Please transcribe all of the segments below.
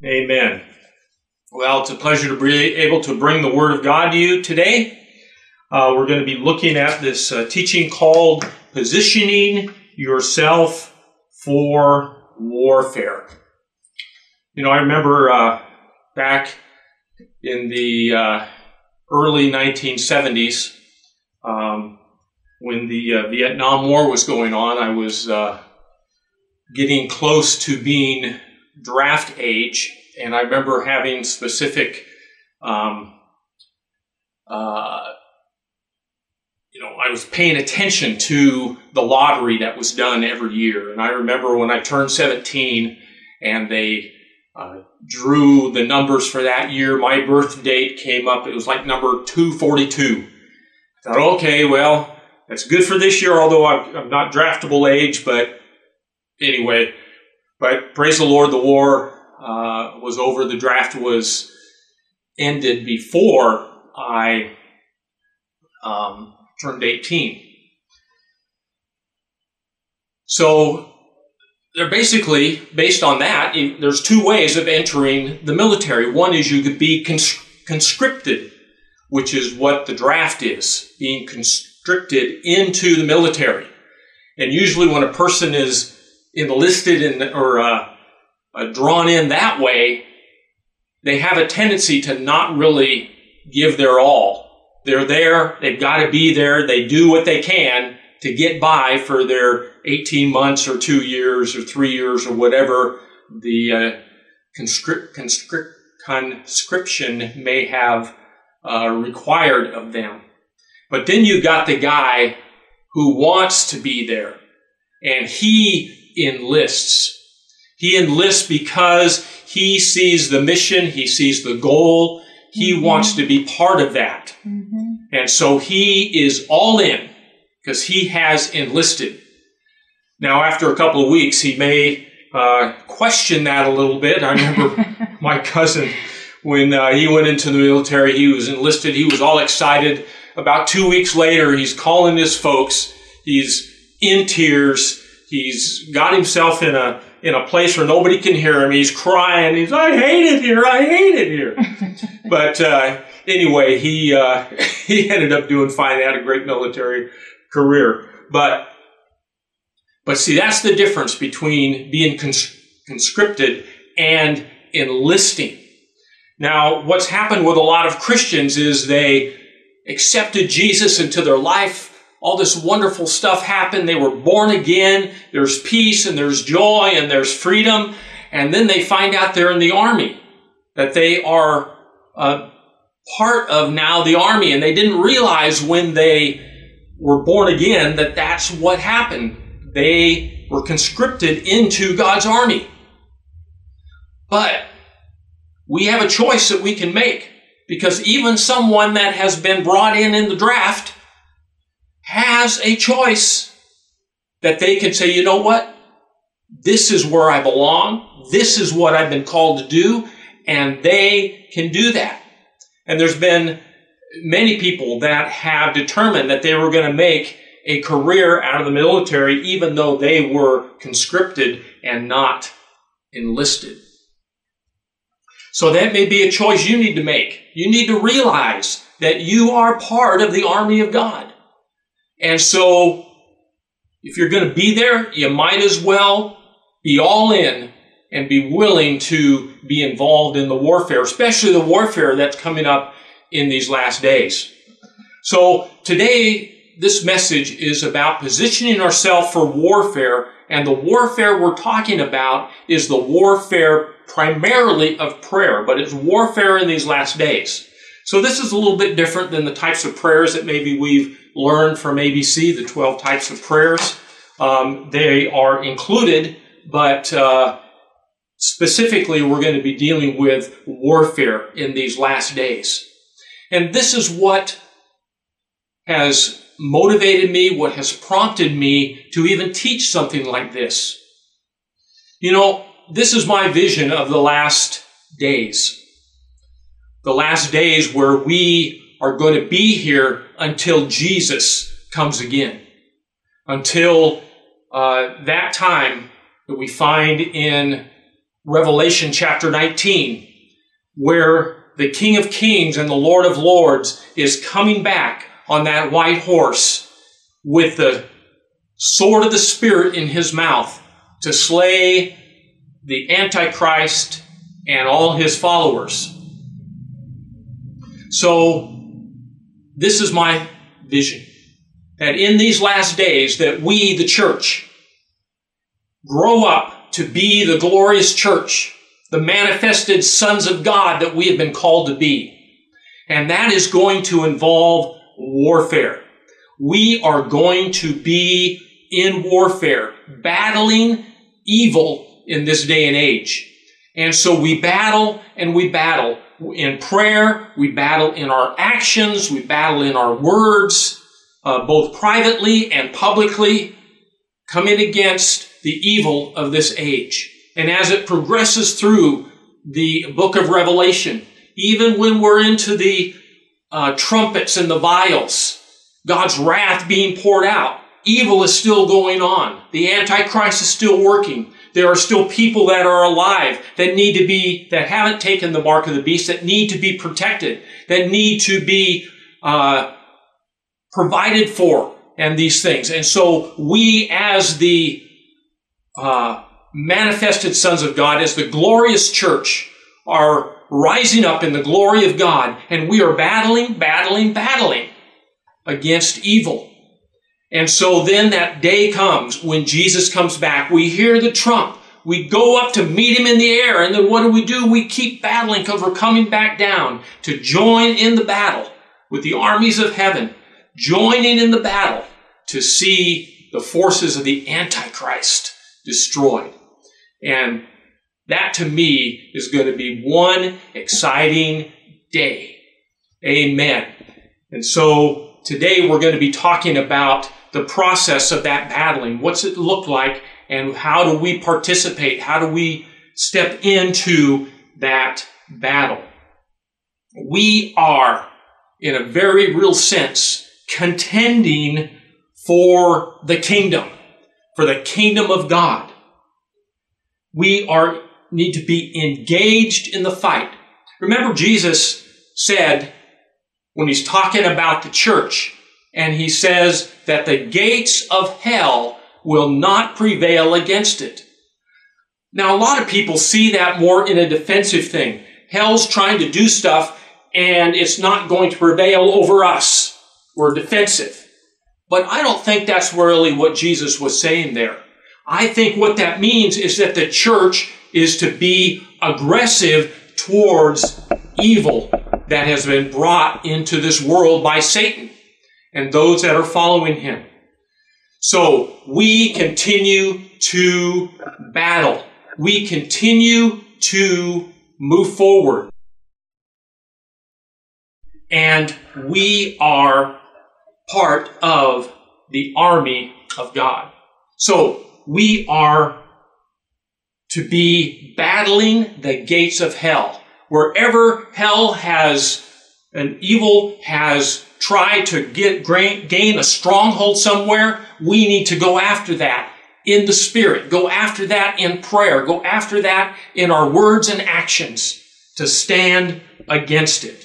Amen. Well, it's a pleasure to be able to bring the Word of God to you today. We're going to be looking at this teaching called Positioning Yourself for Warfare. You know, I remember back in the early 1970s, when the Vietnam War was going on, I was getting close to being draft age, and I remember having specific, I was paying attention to the lottery that was done every year. And I remember when I turned 17 and they drew the numbers for that year, my birth date came up. It was like number 242. I thought, okay, well, that's good for this year, although I'm not draftable age, but anyway. But praise the Lord, the war was over. The draft was ended before I turned 18. So they're basically, based on that, there's two ways of entering the military. One is you could be conscripted, which is what the draft is, being conscripted into the military. And usually when a person is enlisted or drawn in that way, they have a tendency to not really give their all. They're there, they've got to be there, they do what they can to get by for their 18 months or 2 years or 3 years or whatever the conscription may have required of them. But then you've got the guy who wants to be there, and he enlists. He enlists because he sees the mission, he sees the goal, he wants to be part of that. And so he is all in because he has enlisted. Now, after a couple of weeks, he may question that a little bit. I remember my cousin, when he went into the military, he was enlisted. He was all excited. About 2 weeks later, he's calling his folks. He's in tears. He's got himself in a place where nobody can hear him. He's crying. He's, I hate it here. I hate it here. But anyway, he ended up doing fine. He had a great military career. But see, that's the difference between being conscripted and enlisting. Now, what's happened with a lot of Christians is they accepted Jesus into their life. All this wonderful stuff happened. They were born again. There's peace and there's joy and there's freedom. And then they find out they're in the army, that they are part of now the army. And they didn't realize when they were born again that that's what happened. They were conscripted into God's army. But we have a choice that we can make, because even someone that has been brought in the draft has a choice that they can say, you know what? This is where I belong. This is what I've been called to do. And they can do that. And there's been many people that have determined that they were going to make a career out of the military, even though they were conscripted and not enlisted. So that may be a choice you need to make. You need to realize that you are part of the army of God. And so, if you're going to be there, you might as well be all in and be willing to be involved in the warfare, especially the warfare that's coming up in these last days. So, today, this message is about positioning ourselves for warfare, and the warfare we're talking about is the warfare primarily of prayer, but it's warfare in these last days. So this is a little bit different than the types of prayers that maybe we've learned from ABC, the 12 types of prayers. They are included, but specifically we're going to be dealing with warfare in these last days. And this is what has motivated me, what has prompted me to even teach something like this. You know, this is my vision of the last days. The last days where we are going to be here until Jesus comes again. Until that time that we find in Revelation chapter 19, where the King of Kings and the Lord of Lords is coming back on that white horse with the sword of the Spirit in his mouth to slay the Antichrist and all his followers. So, this is my vision, that in these last days that we, the church, grow up to be the glorious church, the manifested sons of God that we have been called to be. And that is going to involve warfare. We are going to be in warfare, battling evil in this day and age. And so we battle and we battle. In prayer, we battle in our actions, we battle in our words, both privately and publicly, coming against the evil of this age. And as it progresses through the book of Revelation, even when we're into the trumpets and the vials, God's wrath being poured out, evil is still going on. The Antichrist is still working. There are still people that are alive that haven't taken the mark of the beast, that need to be protected, that need to be provided for, and these things. And so we, as the manifested sons of God, as the glorious church, are rising up in the glory of God, and we are battling against evil. And so then that day comes when Jesus comes back. We hear the trump. We go up to meet him in the air. And then what do? We keep battling because we're coming back down to join in the battle with the armies of heaven, joining in the battle to see the forces of the Antichrist destroyed. And that to me is going to be one exciting day. Amen. And so today we're going to be talking about the process of that battling. What's it look like, and how do we participate? How do we step into that battle? We are, in a very real sense, contending for the kingdom of God. We need to be engaged in the fight. Remember, Jesus said, when he's talking about the church, and he says that the gates of hell will not prevail against it. Now, a lot of people see that more in a defensive thing. Hell's trying to do stuff, and it's not going to prevail over us. We're defensive. But I don't think that's really what Jesus was saying there. I think what that means is that the church is to be aggressive towards evil that has been brought into this world by Satan and those that are following him. So we continue to battle. We continue to move forward. And we are part of the army of God. So we are to be battling the gates of hell. Wherever hell and evil has tried to gain a stronghold somewhere, we need to go after that in the Spirit. Go after that in prayer. Go after that in our words and actions to stand against it.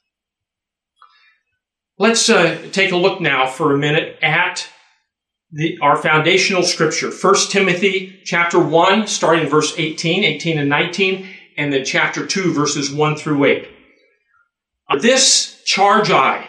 Let's take a look now for a minute at our foundational scripture. 1 Timothy chapter 1, starting in verse 18 and 19, and then chapter 2, verses 1 through 8. This charge I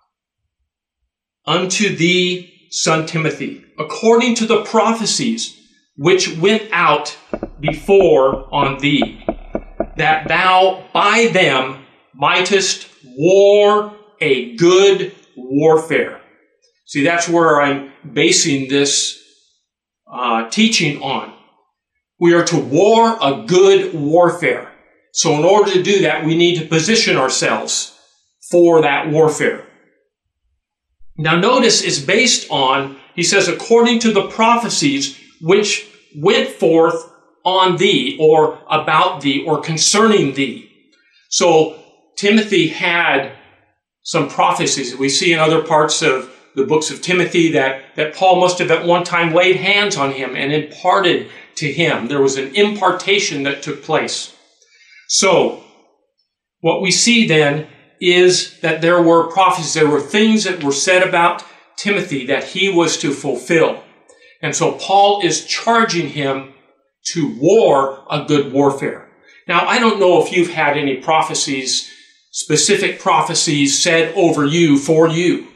unto thee, son Timothy, according to the prophecies which went out before on thee, that thou by them mightest war a good warfare. See, that's where I'm basing this teaching on. We are to war a good warfare. So in order to do that, we need to position ourselves for that warfare. Now notice it's based on, he says, according to the prophecies which went forth on thee, or about thee, or concerning thee. So Timothy had some prophecies. We see in other parts of the books of Timothy that Paul must have at one time laid hands on him and imparted to him. There was an impartation that took place. So, what we see then is that there were prophecies, there were things that were said about Timothy that he was to fulfill. And so Paul is charging him to war a good warfare. Now, I don't know if you've had any prophecies, specific prophecies said over you, for you.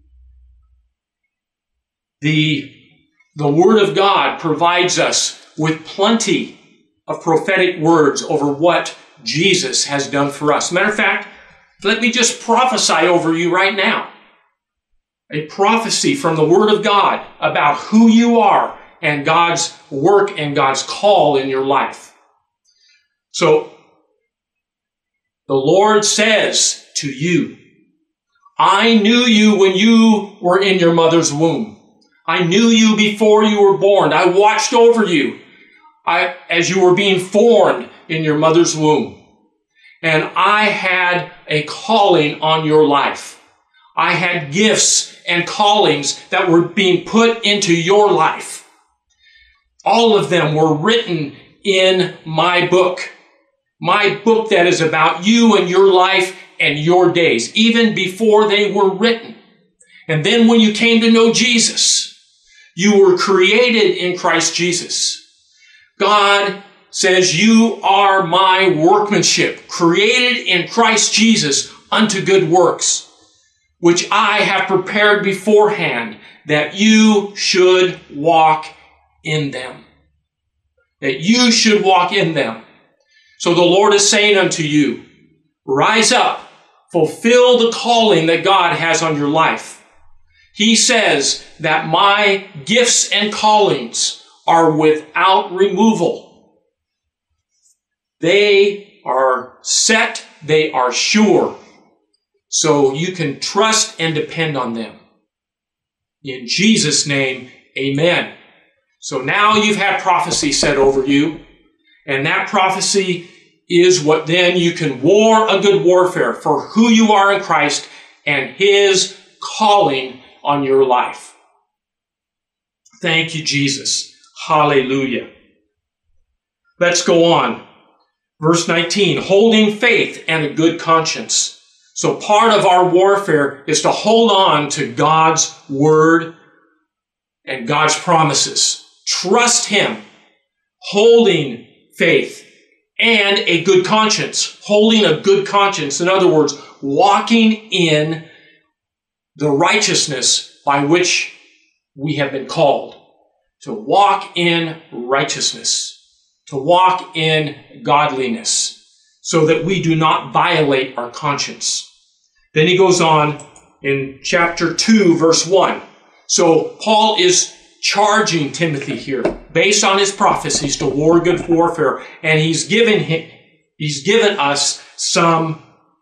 The Word of God provides us with plenty of prophetic words over what Jesus has done for us. Matter of fact, let me just prophesy over you right now. A prophecy from the Word of God about who you are and God's work and God's call in your life. So, the Lord says to you, I knew you when you were in your mother's womb. I knew you before you were born. I watched over you as you were being formed in your mother's womb. And I had a calling on your life. I had gifts and callings that were being put into your life. All of them were written in my book. My book that is about you and your life and your days, even before they were written. And then when you came to know Jesus, you were created in Christ Jesus. God says, you are my workmanship, created in Christ Jesus unto good works, which I have prepared beforehand, that you should walk in them. That you should walk in them. So the Lord is saying unto you, rise up, fulfill the calling that God has on your life. He says that my gifts and callings are without removal. They are set, they are sure. So you can trust and depend on them. In Jesus' name, amen. So now you've had prophecy said over you, and that prophecy is what then you can war a good warfare for who you are in Christ and His calling on your life. Thank you, Jesus. Hallelujah. Let's go on. Verse 19, holding faith and a good conscience. So part of our warfare is to hold on to God's word and God's promises. Trust Him. Holding faith and a good conscience. Holding a good conscience. In other words, walking in the righteousness by which we have been called. To walk in righteousness. To walk in godliness. So that we do not violate our conscience. Then he goes on in chapter 2, verse 1. So Paul is charging Timothy here, based on his prophecies, to war good warfare, and he's given us some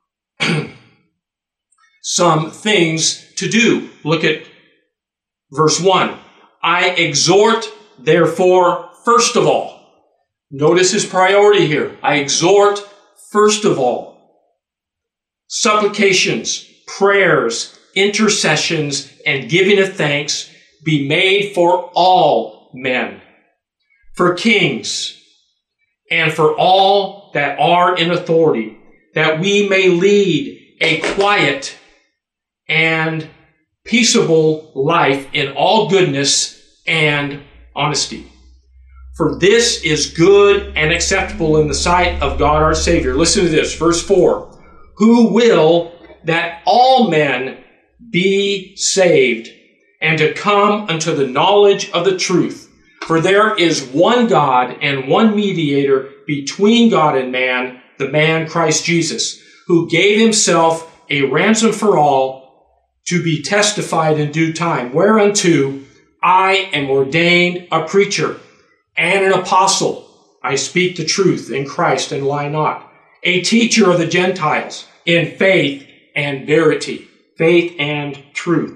things to do. Look at verse 1. I exhort, therefore, first of all. Notice his priority here. I exhort, first of all. Supplications, prayers, intercessions, and giving of thanks be made for all men, for kings, and for all that are in authority, that we may lead a quiet and peaceable life in all goodness and honesty. For this is good and acceptable in the sight of God our Savior. Listen to this, verse 4. Who will that all men be saved and to come unto the knowledge of the truth. For there is one God and one mediator between God and man, the man Christ Jesus, who gave himself a ransom for all to be testified in due time, whereunto I am ordained a preacher and an apostle. I speak the truth in Christ and lie not. A teacher of the Gentiles in faith and verity, faith and truth.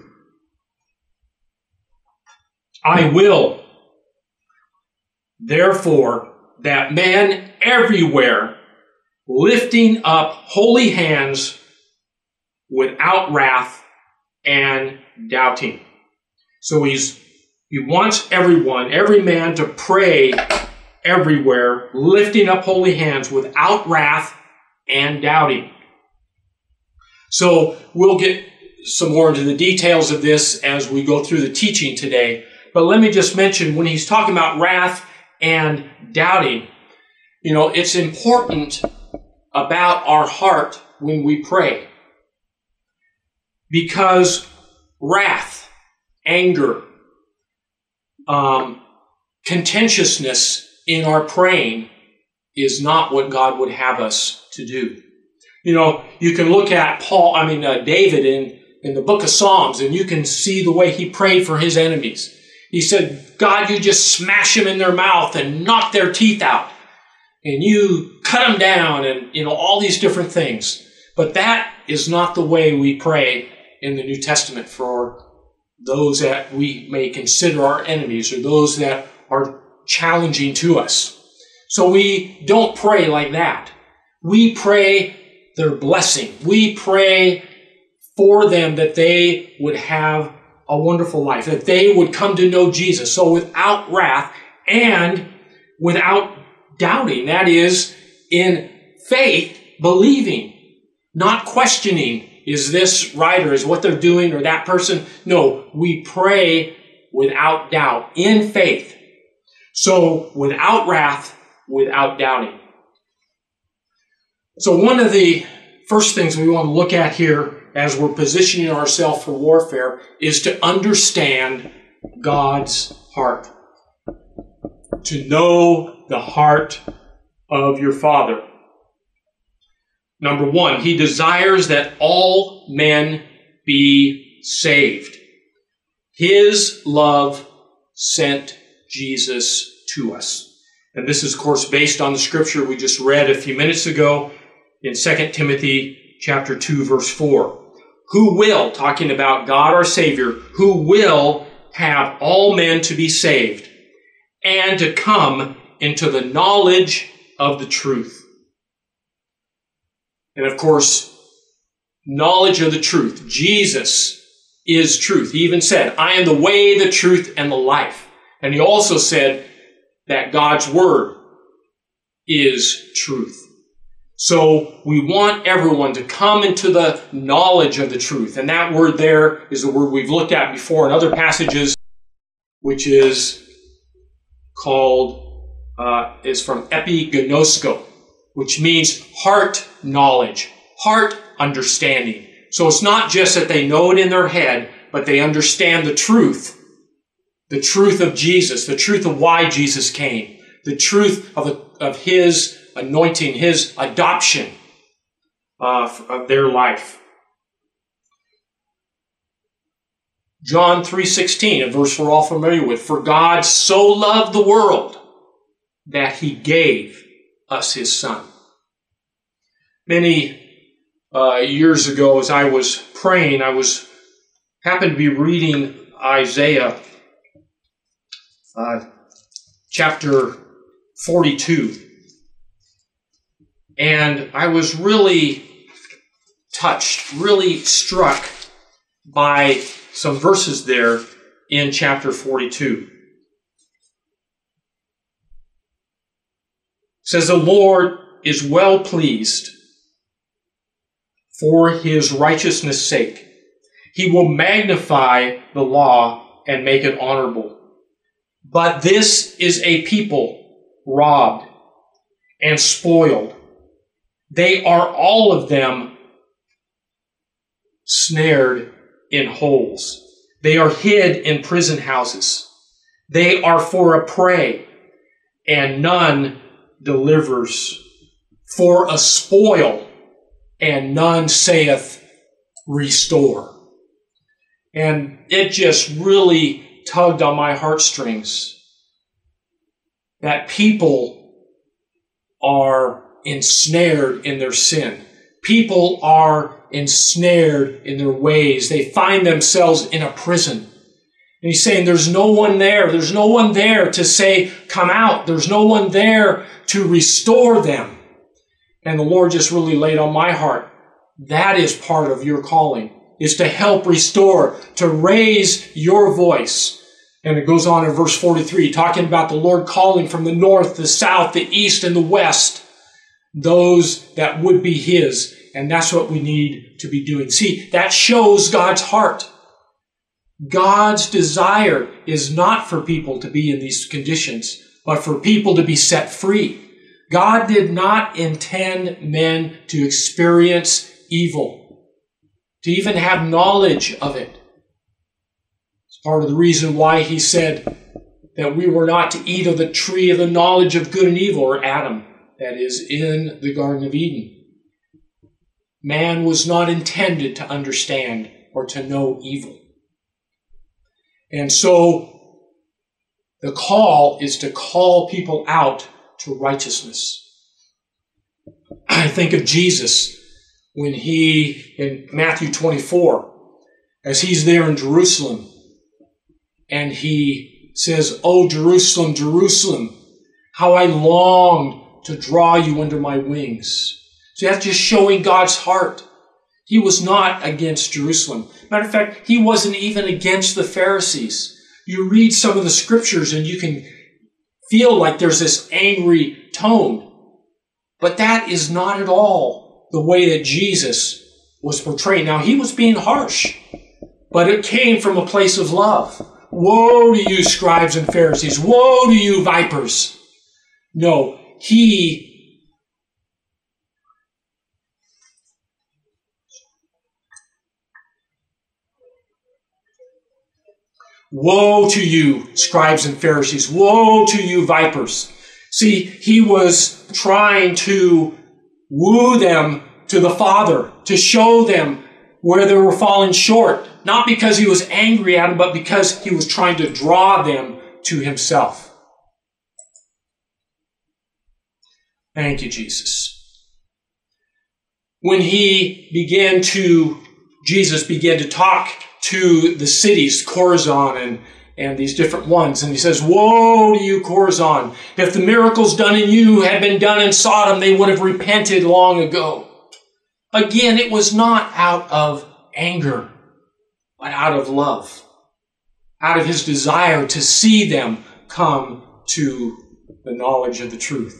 I will, therefore, that men everywhere lifting up holy hands without wrath and doubting. So he wants everyone, every man, to pray everywhere, lifting up holy hands without wrath and doubting. So we'll get some more into the details of this as we go through the teaching today. But let me just mention, when he's talking about wrath and doubting, it's important about our heart when we pray. Because wrath, anger, contentiousness in our praying is not what God would have us to do. You can look at David in the book of Psalms, and you can see the way he prayed for his enemies. He said, God, you just smash them in their mouth and knock their teeth out. And you cut them down and, all these different things. But that is not the way we pray in the New Testament for those that we may consider our enemies or those that are challenging to us. So we don't pray like that. We pray their blessing. We pray for them that they would have a wonderful life, that they would come to know Jesus. So without wrath and without doubting, that is, in faith, believing, not questioning, is this right or is what they're doing or that person? No, we pray without doubt, in faith. So without wrath, without doubting. So one of the first things we want to look at here as we're positioning ourselves for warfare is to understand God's heart. To know the heart of your Father. Number one, He desires that all men be saved. His love sent Jesus to us. And this is, of course, based on the scripture we just read a few minutes ago in 2 Timothy chapter 2, verse 4. Who will, talking about God our Savior, who will have all men to be saved and to come into the knowledge of the truth. And of course, knowledge of the truth. Jesus is truth. He even said, I am the way, the truth, and the life. And he also said that God's word is truth. So we want everyone to come into the knowledge of the truth. And that word there is the word we've looked at before in other passages, which is called, is from epignosko, which means heart knowledge, heart understanding. So it's not just that they know it in their head, but they understand the truth of Jesus, the truth of why Jesus came, the truth of His anointing, His adoption of their life. John 3:16, a verse we're all familiar with. For God so loved the world that He gave us His Son. Many years ago, as I was praying, happened to be reading Isaiah chapter 42. And I was really touched, really struck by some verses there in chapter 42. It says, the Lord is well pleased for His righteousness' sake. He will magnify the law and make it honorable. But this is a people robbed and spoiled. They are all of them snared in holes. They are hid in prison houses. They are for a prey, and none delivers. For a spoil, and none saith, restore. And it just really tugged on my heartstrings that people are ensnared in their sin. People are ensnared in their ways. They find themselves in a prison. And He's saying there's no one there. There's no one there to say, come out. There's no one there to restore them. And the Lord just really laid on my heart, that is part of your calling, is to help restore, to raise your voice, And it goes on in verse 43, talking about the Lord calling from the north, the south, the east, and the west, those that would be his. And that's what we need to be doing. See, that shows God's heart. God's desire is not for people to be in these conditions, but for people to be set free. God did not intend men to experience evil, to even have knowledge of it. It's part of the reason why he said that we were not to eat of the tree of the knowledge of good and evil, or Adam, that is, in the Garden of Eden. Man was not intended to understand or to know evil. And so the call is to call people out to righteousness. I think of Jesus when he, in Matthew 24, as he's there in Jerusalem, and he says, "Oh, Jerusalem, Jerusalem, how I longed to draw you under my wings." So that's just showing God's heart. He was not against Jerusalem. Matter of fact, he wasn't even against the Pharisees. You read some of the scriptures and you can feel like there's this angry tone. But that is not at all the way that Jesus was portrayed. Now, he was being harsh, but it came from a place of love. Woe to you, scribes and Pharisees. Woe to you, vipers. No, woe to you, scribes and Pharisees. Woe to you, vipers. See, he was trying to woo them to the Father, to show them where they were falling short. Not because he was angry at them, but because he was trying to draw them to himself. Thank you, Jesus. When Jesus began to talk to the cities, Chorazin and these different ones. And he says, "Woe to you, Chorazin! If the miracles done in you had been done in Sodom, they would have repented long ago." Again, it was not out of anger, but out of love. Out of his desire to see them come to the knowledge of the truth.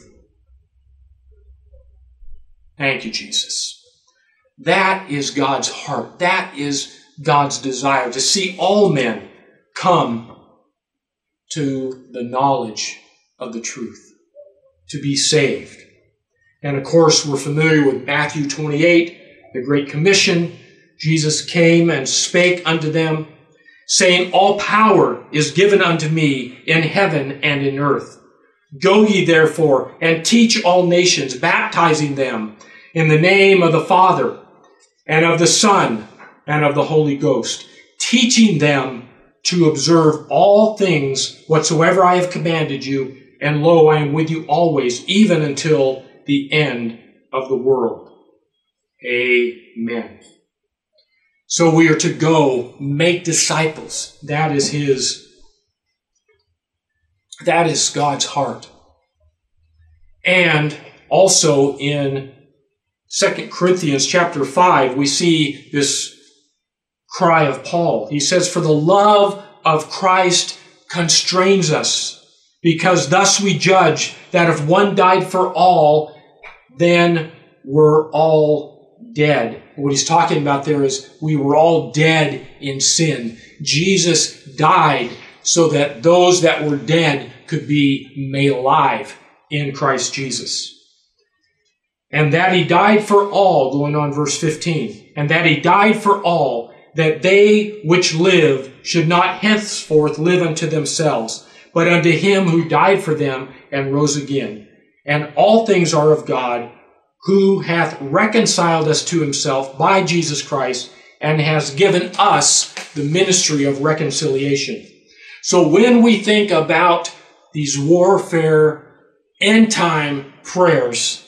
Thank you, Jesus. That is God's heart. That is God's desire, to see all men come to the knowledge of the truth, to be saved. And of course, we're familiar with Matthew 28, the Great Commission. Jesus came and spake unto them, saying, "All power is given unto me in heaven and in earth. Go ye therefore and teach all nations, baptizing them in the name of the Father and of the Son and of the Holy Ghost, teaching them to observe all things whatsoever I have commanded you, and lo, I am with you always, even until the end of the world." Amen. So we are to go make disciples. That is God's heart. And also in 2 Corinthians chapter 5, we see this cry of Paul. He says, "For the love of Christ constrains us, because thus we judge that if one died for all, then we're all dead." What he's talking about there is we were all dead in sin. Jesus died so that those that were dead could be made alive in Christ Jesus. And that he died for all, going on verse 15, and that he died for all, that they which live should not henceforth live unto themselves, but unto him who died for them and rose again. And all things are of God, who hath reconciled us to himself by Jesus Christ, and has given us the ministry of reconciliation. So when we think about these warfare, end-time prayers,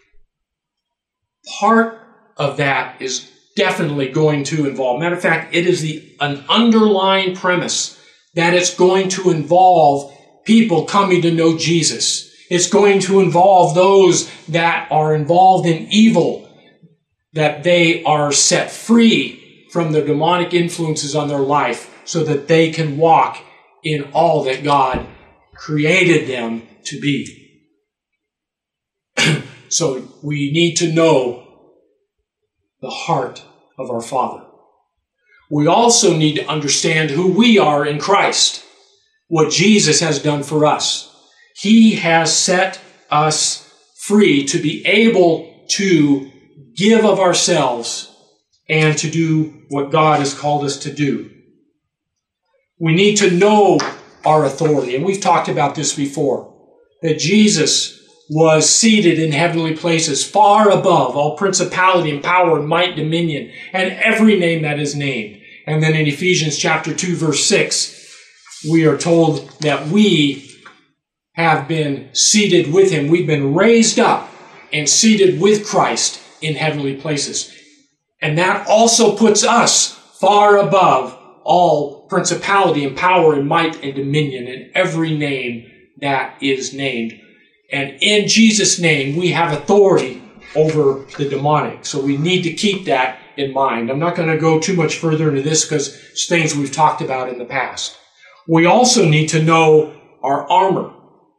part of that is definitely going to involve. Matter of fact, it is an underlying premise that it's going to involve people coming to know Jesus. It's going to involve those that are involved in evil, that they are set free from the demonic influences on their life so that they can walk in all that God created them to be. So we need to know the heart of our Father. We also need to understand who we are in Christ, what Jesus has done for us. He has set us free to be able to give of ourselves and to do what God has called us to do. We need to know our authority, and we've talked about this before, that Jesus was seated in heavenly places far above all principality and power and might, dominion, and every name that is named. And then in Ephesians chapter 2, verse 6, we are told that we have been seated with him. We've been raised up and seated with Christ in heavenly places. And that also puts us far above all principality and power and might and dominion and every name that is named. And in Jesus' name, we have authority over the demonic. So we need to keep that in mind. I'm not going to go too much further into this because it's things we've talked about in the past. We also need to know our armor.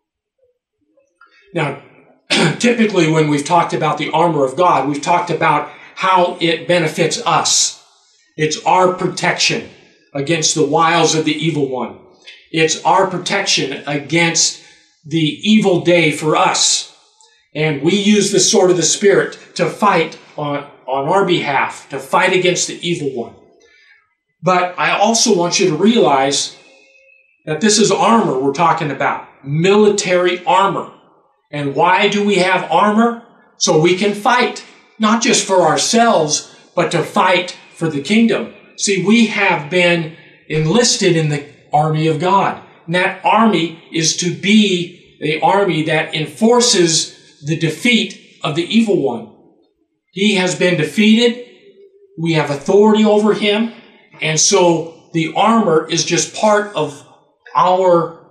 Now, typically when we've talked about the armor of God, we've talked about how it benefits us. It's our protection against the wiles of the evil one. It's our protection against the evil day for us. And we use the sword of the Spirit to fight on our behalf, to fight against the evil one. But I also want you to realize that this is armor we're talking about, military armor. And why do we have armor? So we can fight, not just for ourselves, but to fight for the kingdom. See, we have been enlisted in the army of God. And that army is to be the army that enforces the defeat of the evil one. He has been defeated. We have authority over him. And so the armor is just part of our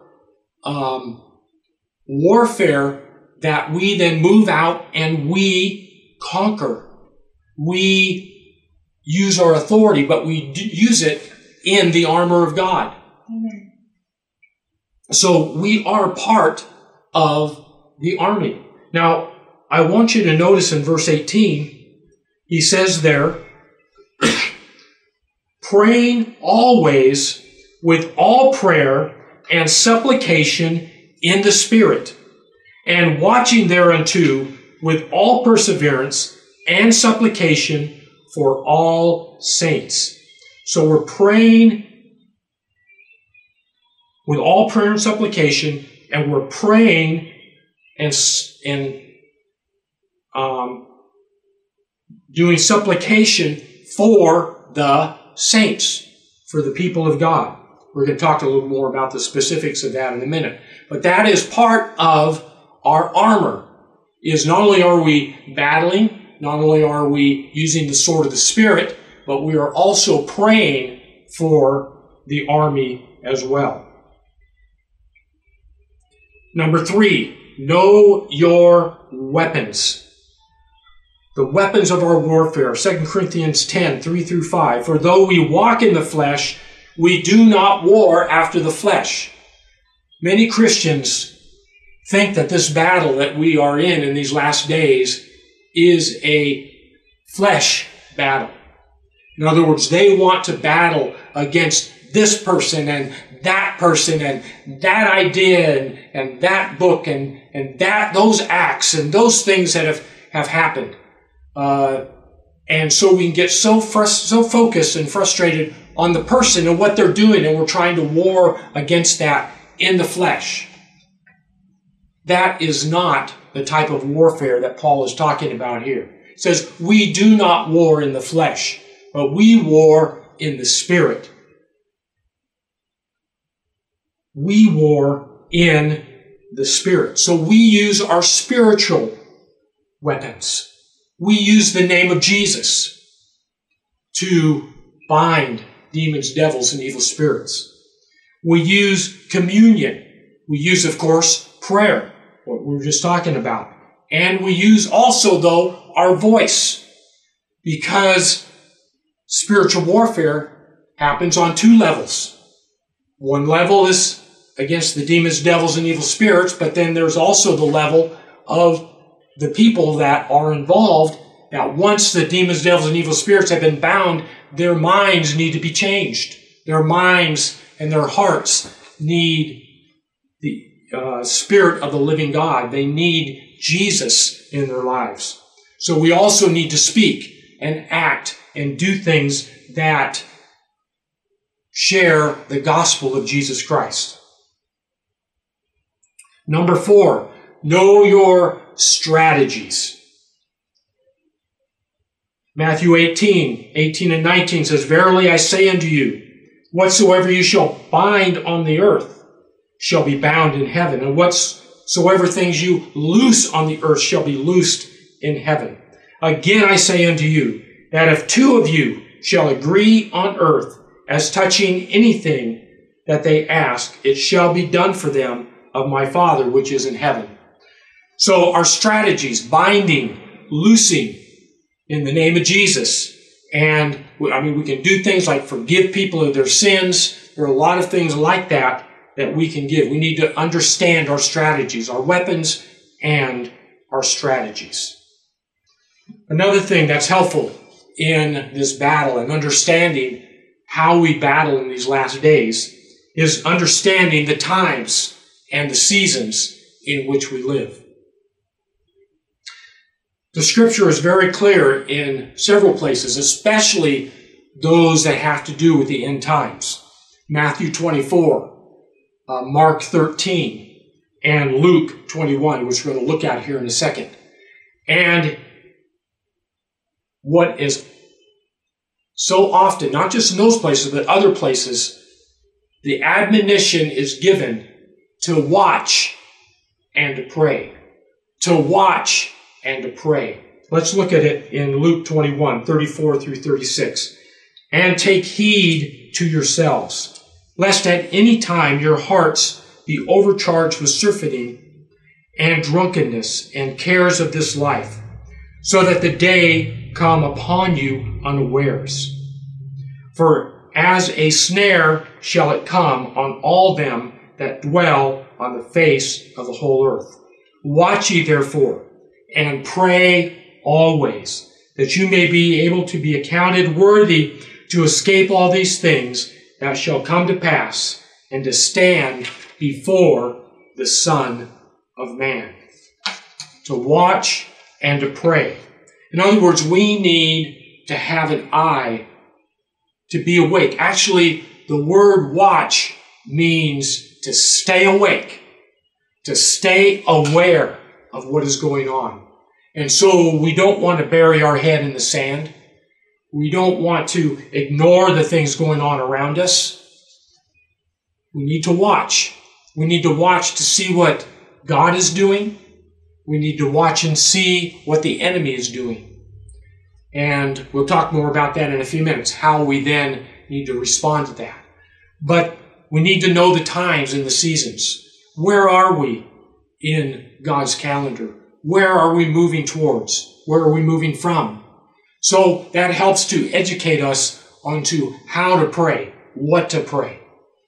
warfare that we then move out and we conquer. We use our authority, but we use it in the armor of God. Amen. So we are part of the army. Now, I want you to notice in verse 18, he says there, praying always with all prayer and supplication in the Spirit, and watching thereunto with all perseverance and supplication for all saints. So we're praying with all prayer and supplication, and we're praying and doing supplication for the saints, for the people of God. We're going to talk a little more about the specifics of that in a minute. But that is part of our armor, is not only are we battling, not only are we using the sword of the Spirit, but we are also praying for the army as well. Number 3, know your weapons. The weapons of our warfare, 2 Corinthians 10, 3 through 5. For though we walk in the flesh, we do not war after the flesh. Many Christians think that this battle that we are in these last days is a flesh battle. In other words, they want to battle against this person and that person and that idea and that book and that those acts and those things that have happened. And so we can get so focused and frustrated on the person and what they're doing, and we're trying to war against that in the flesh. That is not the type of warfare that Paul is talking about here. It says, we do not war in the flesh, but we war in the Spirit. We war in the Spirit. So we use our spiritual weapons. We use the name of Jesus to bind demons, devils, and evil spirits. We use communion. We use, of course, prayer, what we were just talking about. And we use also, though, our voice, because spiritual warfare happens on 2 levels. One level is against the demons, devils, and evil spirits, but then there's also the level of the people that are involved, that once the demons, devils, and evil spirits have been bound, their minds need to be changed. Their minds and their hearts need the Spirit of the living God. They need Jesus in their lives. So we also need to speak and act and do things that share the gospel of Jesus Christ. Number 4, know your strategies. Matthew 18 and 19 says, Verily I say unto you, whatsoever you shall bind on the earth shall be bound in heaven, and whatsoever things you loose on the earth shall be loosed in heaven. Again I say unto you, that if 2 of you shall agree on earth as touching anything that they ask, it shall be done for them of my Father which is in heaven. So our strategies, binding, loosing in the name of Jesus. And we can do things like forgive people of their sins. There are a lot of things like that we can give. We need to understand our strategies, our weapons, and our strategies. Another thing that's helpful in this battle and understanding how we battle in these last days is understanding the times and the seasons in which we live. The scripture is very clear in several places, especially those that have to do with the end times. Matthew 24, Mark 13, and Luke 21, which we're going to look at here in a second. And what is so often, not just in those places, but other places, the admonition is given to watch and to pray. To watch and to pray. Let's look at it in Luke 21, 34 through 36. And take heed to yourselves, lest at any time your hearts be overcharged with surfeiting and drunkenness and cares of this life, so that the day come upon you unawares. For as a snare shall it come on all them that dwell on the face of the whole earth. Watch ye therefore, and pray always, that you may be able to be accounted worthy to escape all these things that shall come to pass, and to stand before the Son of Man. To watch and to pray. In other words, we need to have an eye to be awake. Actually, the word watch means to stay awake, to stay aware of what is going on. And so we don't want to bury our head in the sand. We don't want to ignore the things going on around us. We need to watch. We need to watch to see what God is doing. We need to watch and see what the enemy is doing. And we'll talk more about that in a few minutes, how we then need to respond to that. But we need to know the times and the seasons. Where are we in God's calendar? Where are we moving towards? Where are we moving from? So that helps to educate us onto how to pray, what to pray.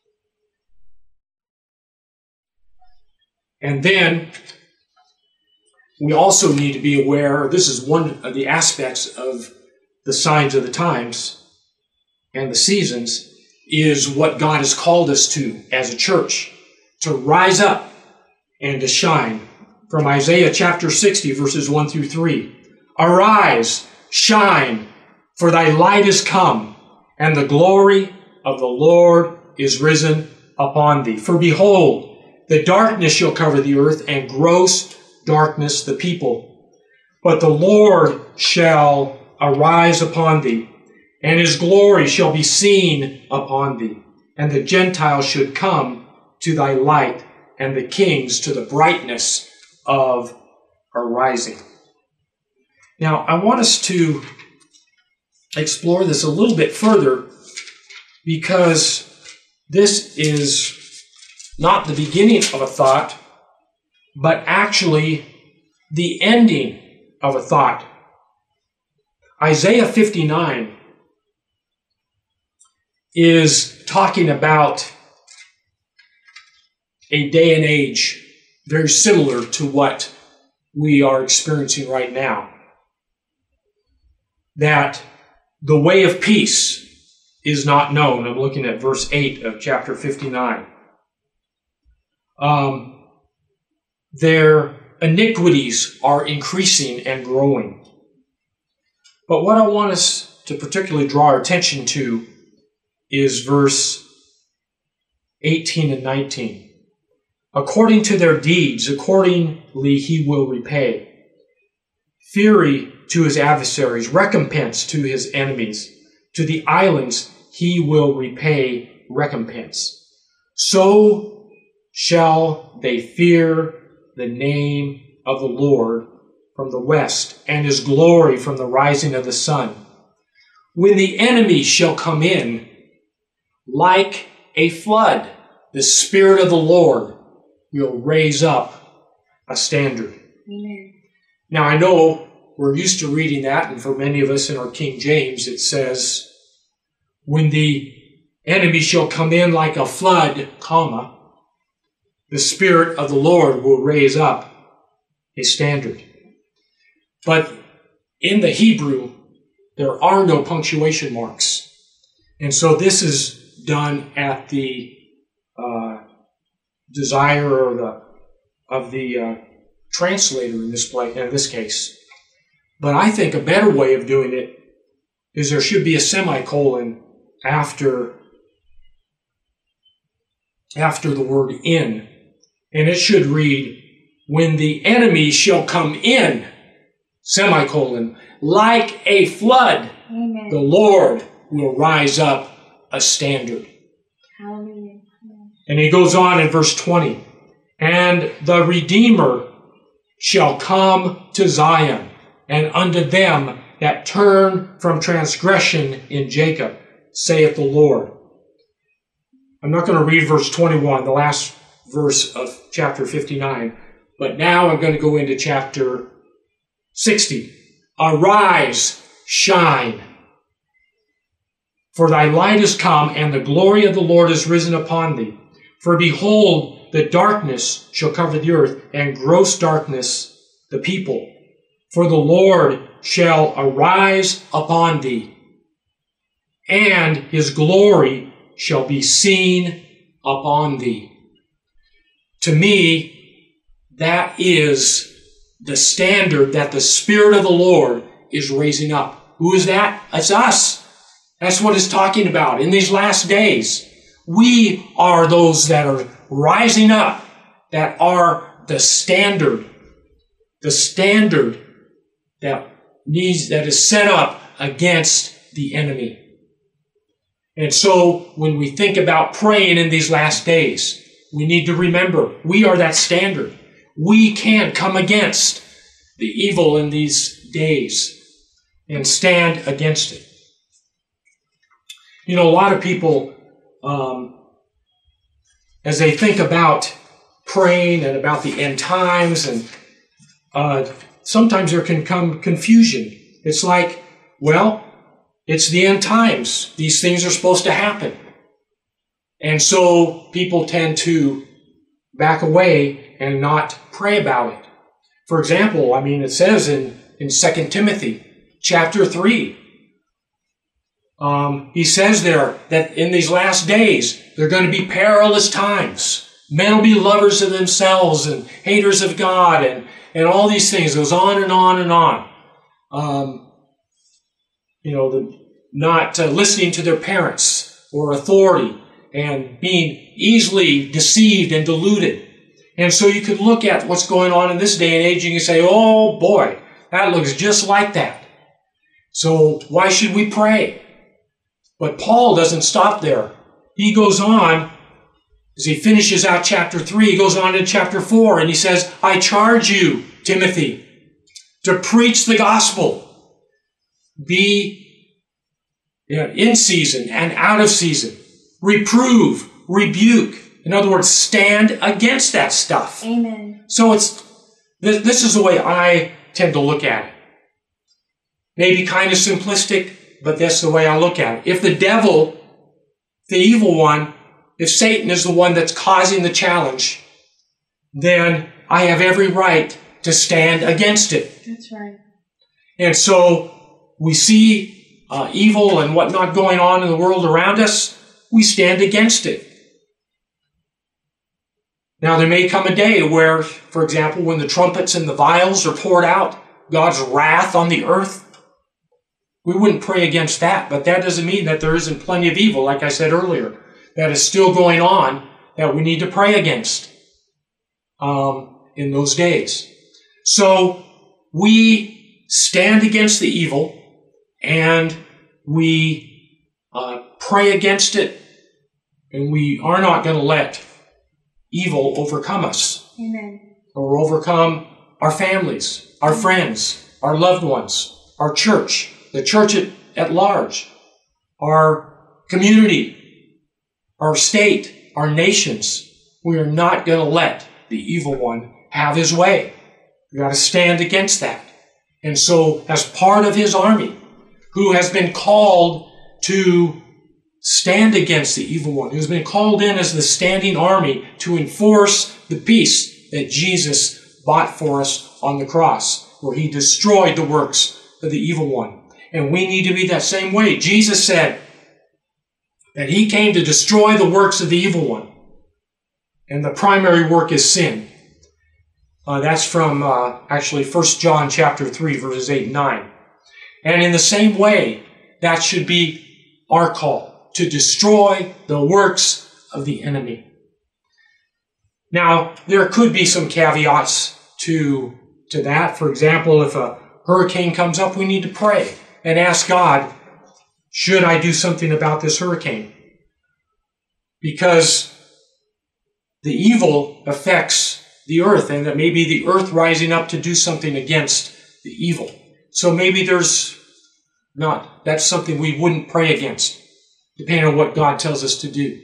And then we also need to be aware, this is one of the aspects of the signs of the times and the seasons, is what God has called us to as a church, to rise up and to shine. From Isaiah chapter 60, verses 1 through 3. Arise, shine, for thy light is come, and the glory of the Lord is risen upon thee. For behold, the darkness shall cover the earth, and gross darkness the people. But the Lord shall arise upon thee, and his glory shall be seen upon thee. And the Gentiles should come to thy light, and the kings to the brightness of arising. Now, I want us to explore this a little bit further, because this is not the beginning of a thought, but actually the ending of a thought. Isaiah 59 is talking about a day and age very similar to what we are experiencing right now. That the way of peace is not known. I'm looking at verse 8 of chapter 59. Their iniquities are increasing and growing. But what I want us to particularly draw our attention to is verse 18 and 19. According to their deeds, accordingly he will repay. Fury to his adversaries, recompense to his enemies. To the islands he will repay recompense. So shall they fear the name of the Lord from the west, and his glory from the rising of the sun. When the enemy shall come in like a flood, the Spirit of the Lord will raise up a standard. Amen. Now I know we're used to reading that, and for many of us in our King James it says, when the enemy shall come in like a flood, comma, the Spirit of the Lord will raise up a standard. But in the Hebrew, there are no punctuation marks. And so this is done at the desire of the translator in this case. But I think a better way of doing it is there should be a semicolon after the word in. And it should read, when the enemy shall come in, semicolon, like a flood, Amen. the Lord will rise up a standard. Hallelujah. And he goes on in verse 20, and the Redeemer shall come to Zion, and unto them that turn from transgression in Jacob, saith the Lord. I'm not going to read verse 21, the last verse of chapter 59, but now I'm going to go into chapter 60. Arise, shine, for thy light is come, and the glory of the Lord is risen upon thee. For behold, the darkness shall cover the earth, and gross darkness the people. For the Lord shall arise upon thee, and his glory shall be seen upon thee. To me, that is the standard that the Spirit of the Lord is raising up. Who is that? It's us. That's what it's talking about. In these last days, we are those that are rising up, that are the standard that is set up against the enemy. And so when we think about praying in these last days, we need to remember we are that standard. We can come against the evil in these days and stand against it. You know, a lot of people, as they think about praying and about the end times, and sometimes there can come confusion. It's like, well, it's the end times. These things are supposed to happen. And so people tend to back away and not pray about it. For example, it says in 2 Timothy chapter 3, he says there that in these last days, there are going to be perilous times. Men will be lovers of themselves and haters of God and all these things. It goes on and on and on. Not listening to their parents or authority and being easily deceived and deluded. And so you could look at what's going on in this day and age and you can say, oh boy, that looks just like that. So why should we pray? But Paul doesn't stop there. He goes on, as he finishes out chapter 3, he goes on to chapter 4 and he says, I charge you, Timothy, to preach the gospel. Be in season and out of season. Reprove, rebuke. In other words, stand against that stuff. Amen. So this is the way I tend to look at it. Maybe kind of simplistic, but that's the way I look at it. If the devil, the evil one, if Satan is the one that's causing the challenge, then I have every right to stand against it. That's right. And so we see evil and whatnot going on in the world around us. We stand against it. Now, there may come a day where, for example, when the trumpets and the vials are poured out, God's wrath on the earth, we wouldn't pray against that. But that doesn't mean that there isn't plenty of evil, like I said earlier, that is still going on that we need to pray against in those days. So we stand against the evil and we pray against it, and we are not going to let evil overcome us. Amen. Or overcome our families, our friends, our loved ones, our church, the church at large, our community, our state, our nations. We are not going to let the evil one have his way. We've got to stand against that. And so, as part of his army, who has been called to stand against the evil one, who's been called in as the standing army to enforce the peace that Jesus bought for us on the cross, where he destroyed the works of the evil one. And we need to be that same way. Jesus said that he came to destroy the works of the evil one. And the primary work is sin. That's from actually 1 John chapter 3, verses 8 and 9. And in the same way, that should be our call, to destroy the works of the enemy. Now, there could be some caveats to that. For example, if a hurricane comes up, we need to pray and ask God, should I do something about this hurricane? Because the evil affects the earth, and that may be the earth rising up to do something against the evil. So maybe that's something we wouldn't pray against, depending on what God tells us to do.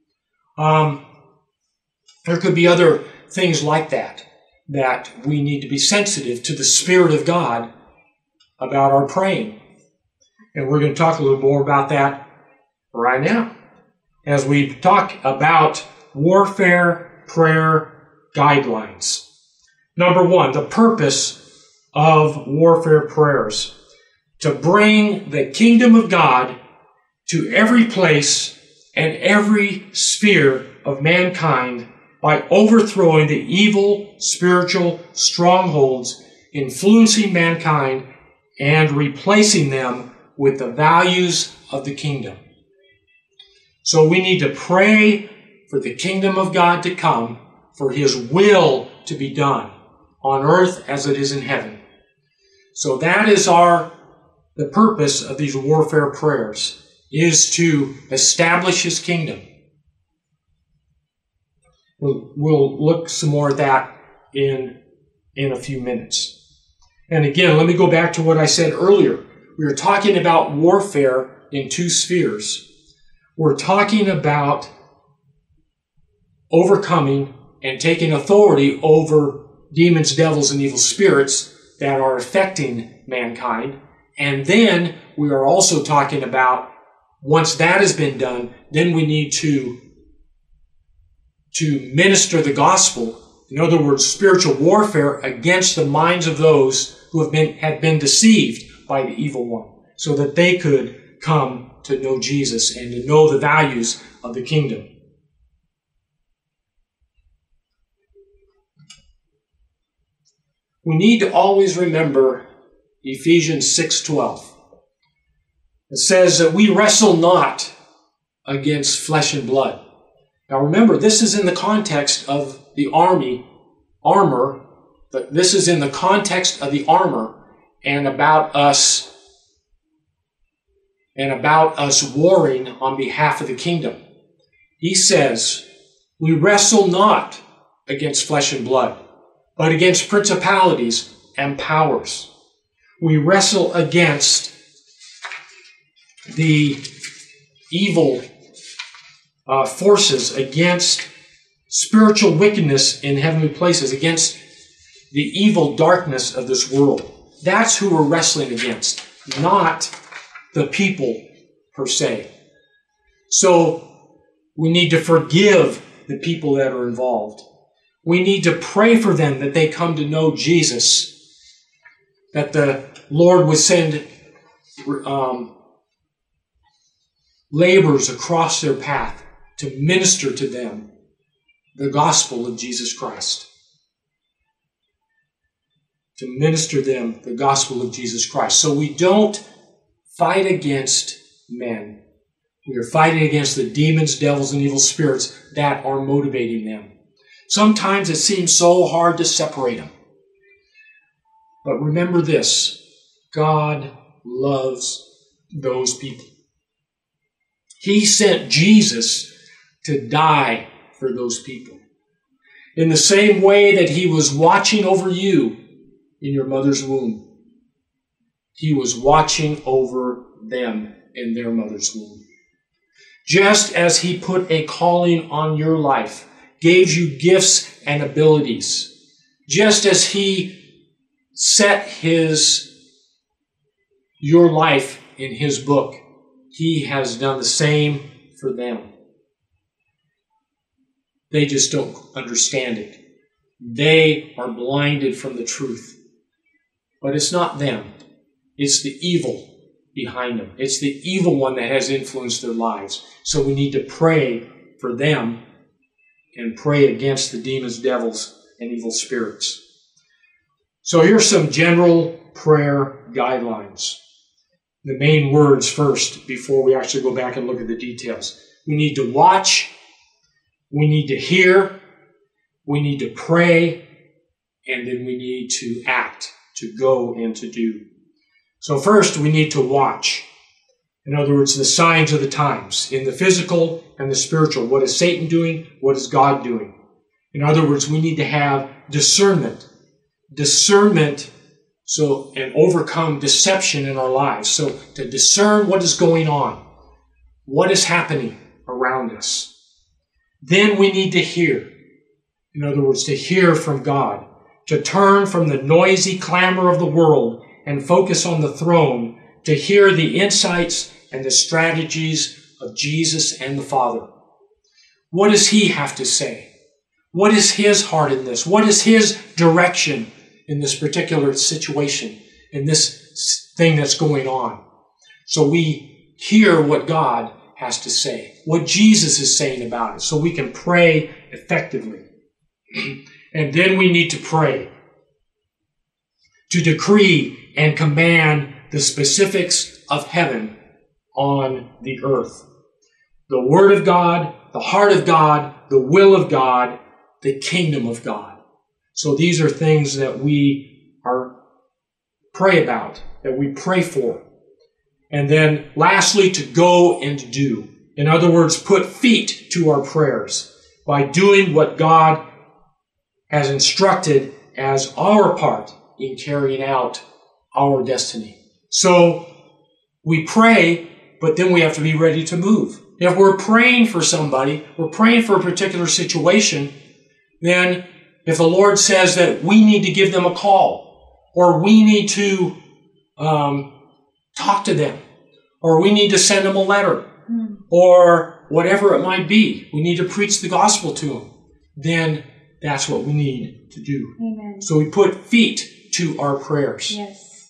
There could be other things like that we need to be sensitive to the Spirit of God about our praying. And we're going to talk a little more about that right now, as we talk about warfare prayer guidelines. Number one, the purpose of warfare prayers: to bring the kingdom of God to every place and every sphere of mankind by overthrowing the evil spiritual strongholds influencing mankind and replacing them with the values of the kingdom. So we need to pray for the kingdom of God to come, for his will to be done on earth as it is in heaven. So that is the purpose of these warfare prayers, is to establish his kingdom. We'll look some more at that in a few minutes. And again, let me go back to what I said earlier. We were talking about warfare in two spheres. We're talking about overcoming and taking authority over demons, devils, and evil spirits that are affecting mankind. And then we are also talking about, once that has been done, then we need to minister the gospel. In other words, spiritual warfare against the minds of those who have been deceived by the evil one, so that they could come to know Jesus and to know the values of the kingdom. We need to always remember Ephesians 6:12. It says that we wrestle not against flesh and blood. Now remember, this is in the context of the armor. But this is in the context of the armor and about us warring on behalf of the kingdom. He says, we wrestle not against flesh and blood, but against principalities and powers. We wrestle against the evil forces, against spiritual wickedness in heavenly places, against the evil darkness of this world. That's who we're wrestling against, not the people per se. So We need to forgive the people that are involved. We need to pray for them that they come to know Jesus, that the Lord would send laborers across their path to minister to them the gospel of Jesus Christ. To minister them the gospel of Jesus Christ. So we don't fight against men. We are fighting against the demons, devils, and evil spirits that are motivating them. Sometimes it seems so hard to separate them. But remember this, God loves those people. He sent Jesus to die for those people. In the same way that He was watching over you in your mother's womb, He was watching over them in their mother's womb. Just as He put a calling on your life, gave you gifts and abilities, just as He set your life in His book, He has done the same for them. They just don't understand it. They are blinded from the truth. But it's not them. It's the evil behind them. It's the evil one that has influenced their lives. So we need to pray for them and pray against the demons, devils, and evil spirits. So here's some general prayer guidelines. The main words first before we actually go back and look at the details. We need to watch. We need to hear. We need to pray. And then we need to act, to go and to do. So first, we need to watch. In other words, the signs of the times, in the physical and the spiritual. What is Satan doing? What is God doing? In other words, we need to have discernment. Discernment and overcome deception in our lives. So to discern what is going on, what is happening around us. Then we need to hear. In other words, to hear from God. To turn from the noisy clamor of the world and focus on the throne, to hear the insights and the strategies of Jesus and the Father. What does He have to say? What is His heart in this? What is His direction in this particular situation, in this thing that's going on? So we hear what God has to say, what Jesus is saying about it, so we can pray effectively. And then we need to pray, to decree and command the specifics of heaven on the earth. The Word of God, the heart of God, the will of God, the kingdom of God. So these are things that we pray about, that we pray for. And then lastly, to go and do. In other words, put feet to our prayers by doing what God has instructed as our part in carrying out our destiny. So we pray, but then we have to be ready to move. If we're praying for somebody, we're praying for a particular situation, then if the Lord says that we need to give them a call, or we need to talk to them, or we need to send them a letter, or whatever it might be, we need to preach the gospel to them, then that's what we need to do. Amen. So we put feet to our prayers. Yes.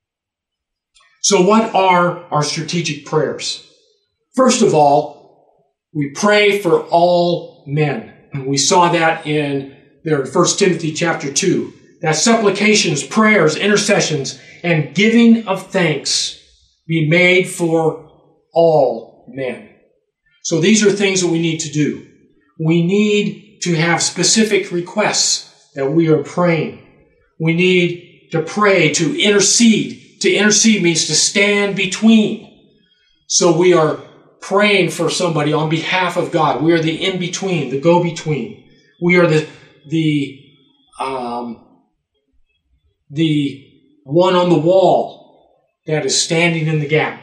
So what are our strategic prayers? First of all, we pray for all men. And we saw that in 1 Timothy chapter 2. That supplications, prayers, intercessions, and giving of thanks be made for all men. So these are things that we need to do. We need to have specific requests that we are praying. We need to pray, to intercede. To intercede means to stand between. So we are praying for somebody on behalf of God. We are the in-between, the go-between. We are the one on the wall that is standing in the gap.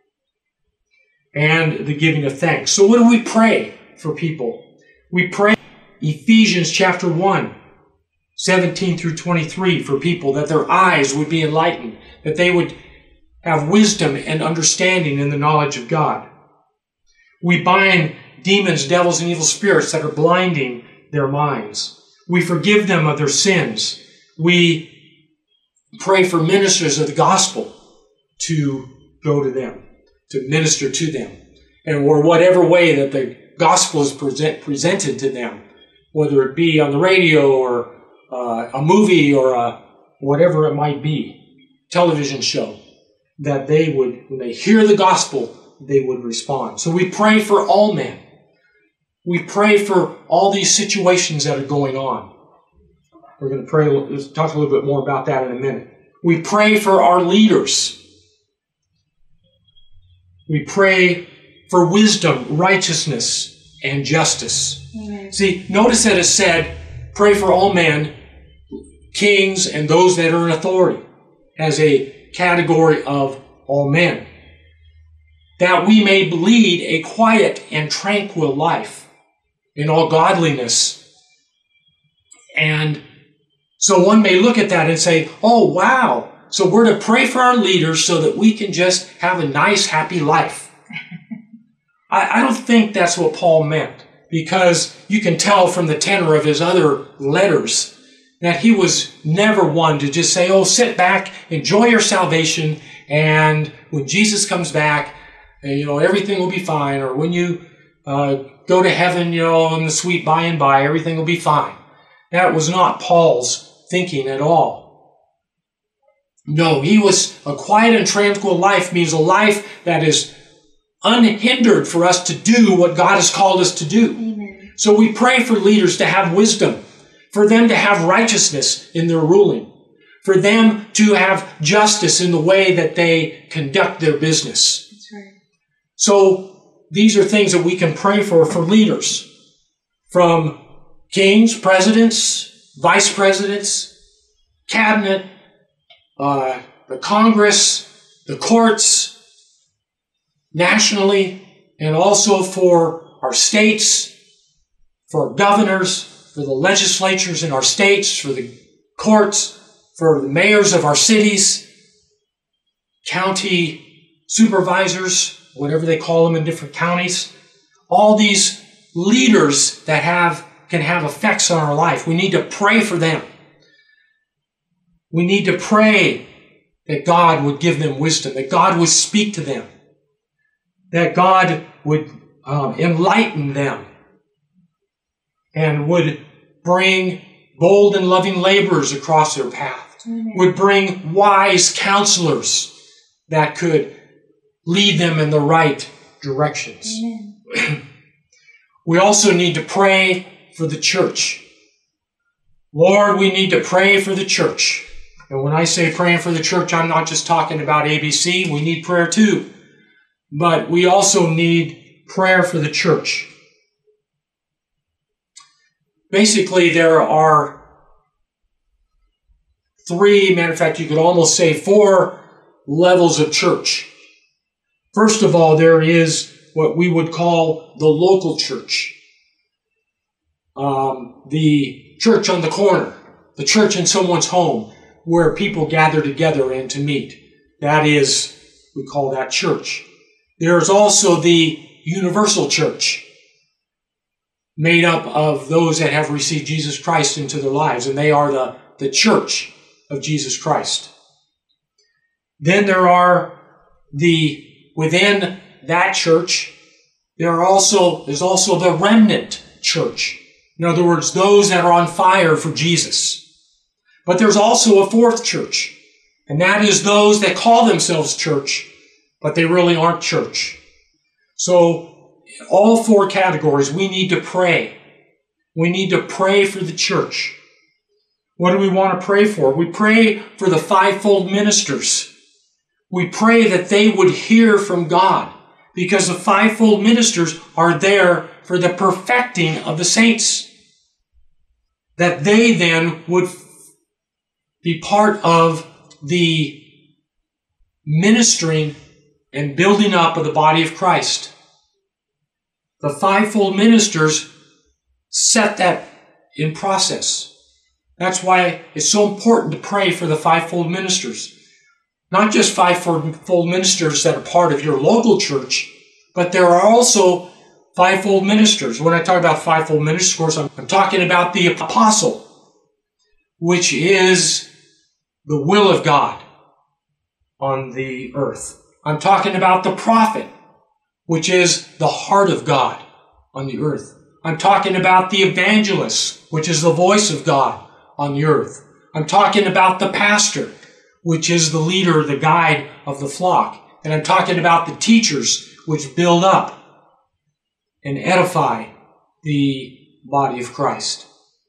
And the giving of thanks. So what do we pray for people? We pray Ephesians chapter 1, 17 through 23 for people, that their eyes would be enlightened, that they would have wisdom and understanding in the knowledge of God. We bind demons, devils, and evil spirits that are blinding their minds. We forgive them of their sins. We pray for ministers of the gospel to go to them, to minister to them, and or whatever way that the gospel is presented to them, whether it be on the radio or a movie or whatever it might be, television show, that they would, when they hear the gospel, they would respond. So we pray for all men. We pray for all these situations that are going on. We're going to pray, let's talk a little bit more about that in a minute. We pray for our leaders. We pray for wisdom, righteousness, and justice. Amen. See, notice that it said, pray for all men, kings, and those that are in authority, as a category of all men, that we may lead a quiet and tranquil life in all godliness. And so one may look at that and say, oh, wow, so we're to pray for our leaders so that we can just have a nice, happy life. I don't think that's what Paul meant, because you can tell from the tenor of his other letters that he was never one to just say, oh, sit back, enjoy your salvation, and when Jesus comes back, everything will be fine, or when you go to heaven, in the sweet by and by, everything will be fine. That was not Paul's thinking at all. No, he was a quiet and tranquil life means a life that is unhindered for us to do what God has called us to do. Amen. So we pray for leaders to have wisdom, for them to have righteousness in their ruling, for them to have justice in the way that they conduct their business. That's right. So these are things that we can pray for leaders, from kings, presidents, vice presidents, cabinet, the Congress, the courts, nationally, and also for our states, for our governors, for the legislatures in our states, for the courts, for the mayors of our cities, county supervisors, whatever they call them in different counties. All these leaders that can have effects on our life. We need to pray for them. We need to pray that God would give them wisdom, that God would speak to them, that God would enlighten them, and would bring bold and loving laborers across their path, would bring wise counselors that could lead them in the right directions. Amen. We also need to pray for the church. Lord, we need to pray for the church. And when I say praying for the church, I'm not just talking about ABC. We need prayer too. But we also need prayer for the church. Basically, there are matter of fact, you could almost say 4 levels of church. First of all, there is what we would call the local church. The church on the corner, the church in someone's home, where people gather together and to meet. That is, we call that church. There is also the universal church, made up of those that have received Jesus Christ into their lives, and they are the church of Jesus Christ. Then there are within that church, there's also the remnant church. In other words, those that are on fire for Jesus. But there's also a 4th church, and that is those that call themselves church, but they really aren't church. So, all 4 categories, we need to pray. We need to pray for the church. What do we want to pray for? We pray for the 5-fold ministers. We pray that they would hear from God, because the 5-fold ministers are there for the perfecting of the saints. That they then would be part of the ministering and building up of the body of Christ. The 5-fold ministers set that in process. That's why it's so important to pray for the 5-fold ministers. Not just 5-fold ministers that are part of your local church, but there are also fivefold ministers. When I talk about fivefold ministers, of course, I'm talking about the apostle, which is the will of God on the earth. I'm talking about the prophet, which is the heart of God on the earth. I'm talking about the evangelist, which is the voice of God on the earth. I'm talking about the pastor, which is the leader, the guide of the flock. And I'm talking about the teachers, which build up and edify the body of Christ.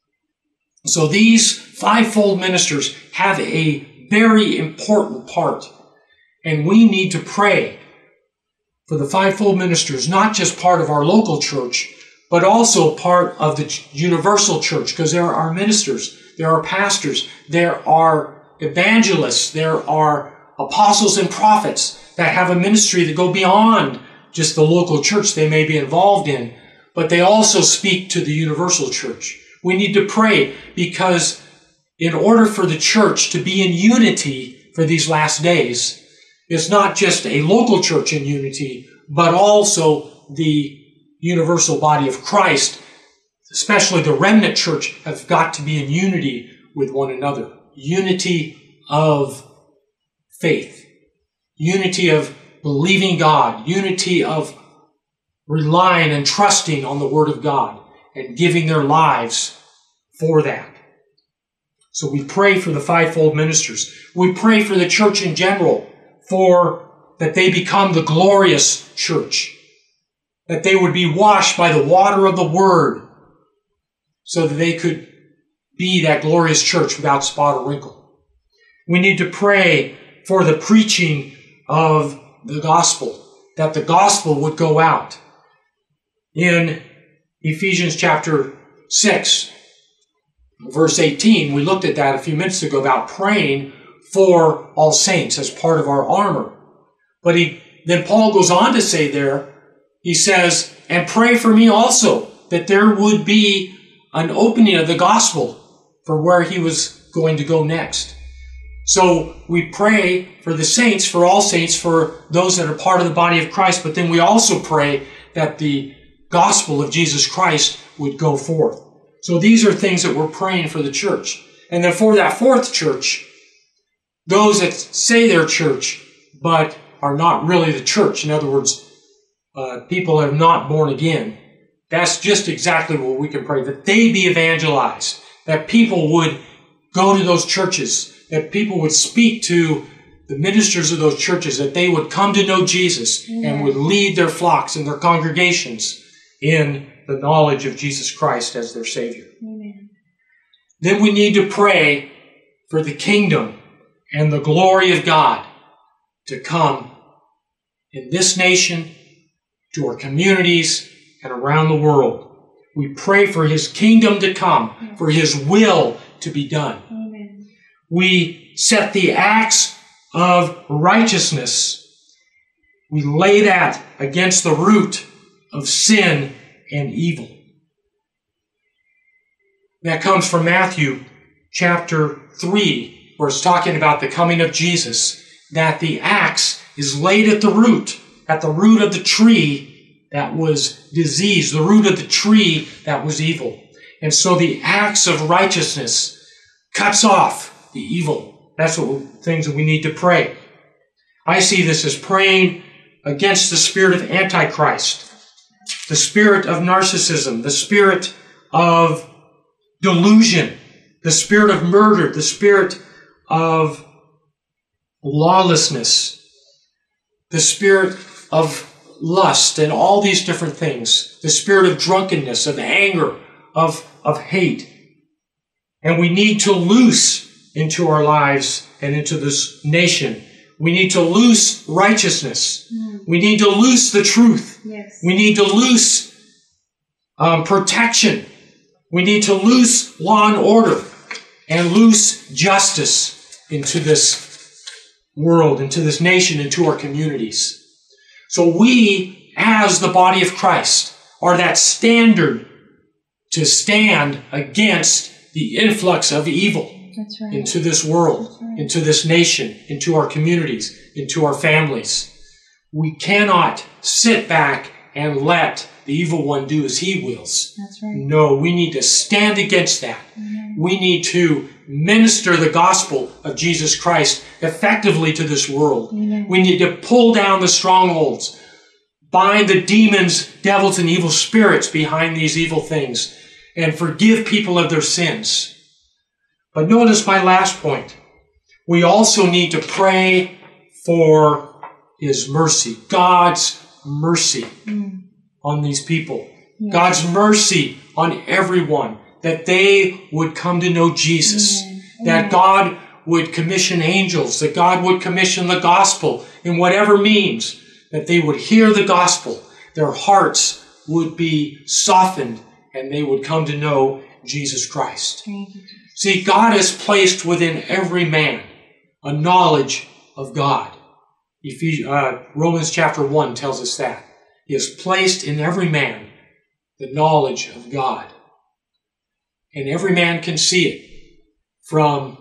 So these fivefold ministers have a very important part. And we need to pray for the fivefold ministers, not just part of our local church, but also part of the universal church, because there are ministers, there are pastors, there are evangelists, there are apostles and prophets that have a ministry that go beyond just the local church they may be involved in, but they also speak to the universal church. We need to pray because in order for the church to be in unity for these last days, it's not just a local church in unity, but also the universal body of Christ, especially the remnant church, have got to be in unity with one another. Unity of faith, unity of believing God, unity of relying and trusting on the Word of God and giving their lives for that. So we pray for the fivefold ministers. We pray for the church in general, for that they become the glorious church, that they would be washed by the water of the Word so that they could be that glorious church without spot or wrinkle. We need to pray for the preaching of the gospel, that the gospel would go out. In Ephesians chapter 6, verse 18, we looked at that a few minutes ago about praying for all saints as part of our armor. But then Paul goes on to say there, he says, and pray for me also, that there would be an opening of the gospel for where he was going to go next. So we pray for the saints, for all saints, for those that are part of the body of Christ, but then we also pray that the gospel of Jesus Christ would go forth. So these are things that we're praying for the church. And then for that fourth church, those that say they're church, but are not really the church. In other words, people that are not born again. That's just exactly what we can pray, that they be evangelized, that people would go to those churches, that people would speak to the ministers of those churches, that they would come to know Jesus and would lead their flocks and their congregations in the knowledge of Jesus Christ as their Savior. Amen. Then we need to pray for the kingdom and the glory of God to come in this nation, to our communities, and around the world. We pray for His kingdom to come, for His will to be done. Amen. We set the axe of righteousness. We lay that against the root of sin and evil. That comes from Matthew chapter 3, where it's talking about the coming of Jesus, that the axe is laid at the root of the tree that was diseased, the root of the tree that was evil. And so the axe of righteousness cuts off the evil. That's things that we need to pray. I see this as praying against the spirit of Antichrist, the spirit of narcissism, the spirit of delusion, the spirit of murder, the spirit of lawlessness, the spirit of lust, and all these different things, the spirit of drunkenness, of anger, of hate. And we need to loose into our lives and into this nation. We need to loose righteousness. We need to loose the truth. Yes. We need to loose protection. We need to loose law and order and loose justice into this world, into this nation, into our communities. So we, as the body of Christ, are that standard to stand against the influx of evil. That's right. Into this world, That's right. into this nation, into our communities, into our families. We cannot sit back and let the evil one do as he wills. That's right. No, we need to stand against that. Amen. We need to minister the gospel of Jesus Christ effectively to this world. Amen. We need to pull down the strongholds, bind the demons, devils, and evil spirits behind these evil things, and forgive people of their sins. But notice my last point. We also need to pray for His mercy, God's mercy on these people. Yeah. God's mercy on everyone, that they would come to know Jesus, Amen. that Amen. God would commission angels, that God would commission the gospel in whatever means, that they would hear the gospel, their hearts would be softened, and they would come to know Jesus Christ. Thank you, Jesus. See, God has placed within every man a knowledge of God. Romans chapter 1 tells us that. He has placed in every man the knowledge of God. And every man can see it from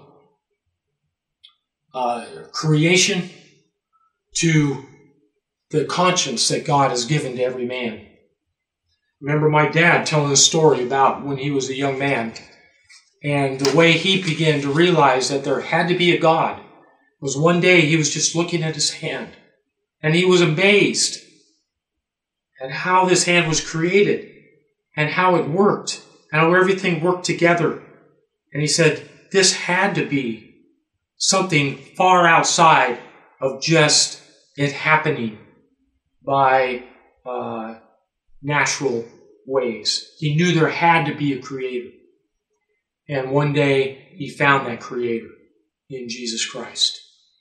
creation to the conscience that God has given to every man. Remember my dad telling a story about when he was a young man, and the way he began to realize that there had to be a God was one day he was just looking at his hand, and he was amazed at how this hand was created and how it worked and how everything worked together. And he said, this had to be something far outside of just it happening by natural ways. He knew there had to be a creator. And one day he found that creator in Jesus Christ.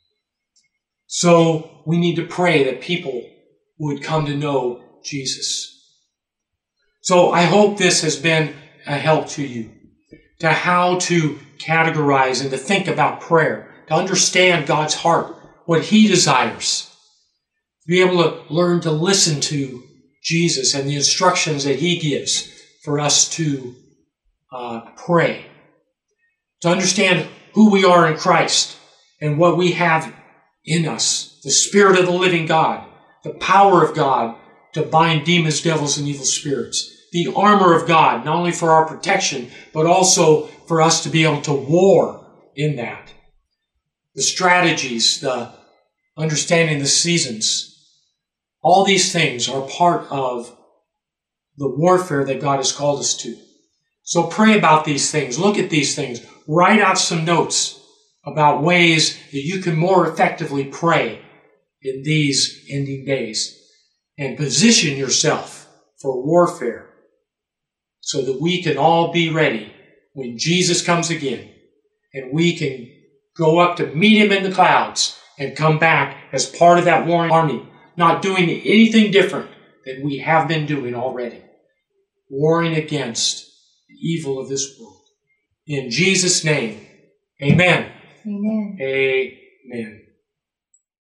So we need to pray that people would come to know Jesus. So I hope this has been a help to you, to how to categorize and to think about prayer, to understand God's heart, what He desires, to be able to learn to listen to Jesus and the instructions that He gives for us to pray, to understand who we are in Christ and what we have in us, the Spirit of the living God, the power of God to bind demons, devils, and evil spirits, the armor of God, not only for our protection, but also for us to be able to war in that, the strategies, the understanding the seasons. All these things are part of the warfare that God has called us to. So pray about these things. Look at these things. Write out some notes about ways that you can more effectively pray in these ending days. And position yourself for warfare so that we can all be ready when Jesus comes again. And we can go up to meet Him in the clouds and come back as part of that warring army, not doing anything different than we have been doing already. Warring against the evil of this world. In Jesus' name, amen. Amen. Amen.